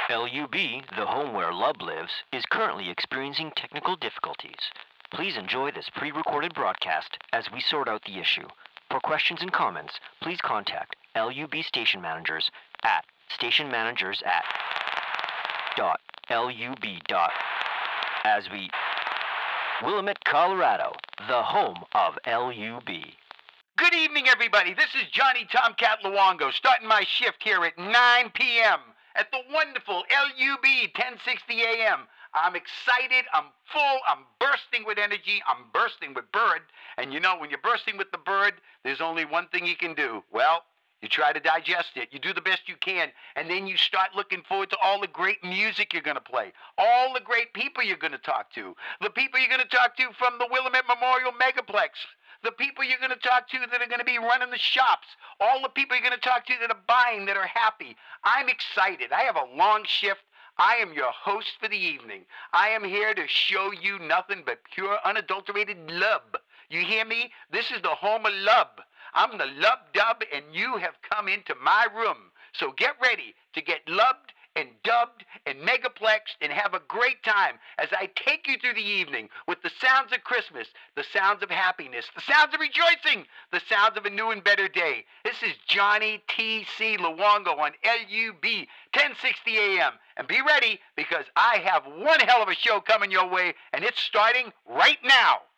LUB, the home where love lives, is currently experiencing technical difficulties. Please enjoy this pre-recorded broadcast as we sort out the issue. For questions and comments, please contact LUB station managers at stationmanagers@lub. As we Willamette, Colorado, the home of LUB. Good evening, everybody. This is Johnny Tomcat Luongo, starting my shift here at 9 p.m. at the wonderful LUB 1060 AM. I'm excited, I'm full, I'm bursting with energy, I'm bursting with bird. And you know, when you're bursting with the bird, there's only one thing you can do. Well, you try to digest it. You do the best you can. And then you start looking forward to all the great music you're going to play. All the great people you're going to talk to. The people you're going to talk to from the Willamette Memorial Megaplex. The people you're going to talk to that are going to be running the shops. All the people you're going to talk to that are buying, that are happy. I'm excited. I have a long shift. I am your host for the evening. I am here to show you nothing but pure, unadulterated love. You hear me? This is the home of love. I'm the Lub Dub, and you have come into my room. So get ready to get lubbed and dubbed and megaplexed and have a great time as I take you through the evening with the sounds of Christmas, the sounds of happiness, the sounds of rejoicing, the sounds of a new and better day. This is Johnny T.C. Luongo on LUB 1060 AM. And be ready, because I have one hell of a show coming your way, and it's starting right now.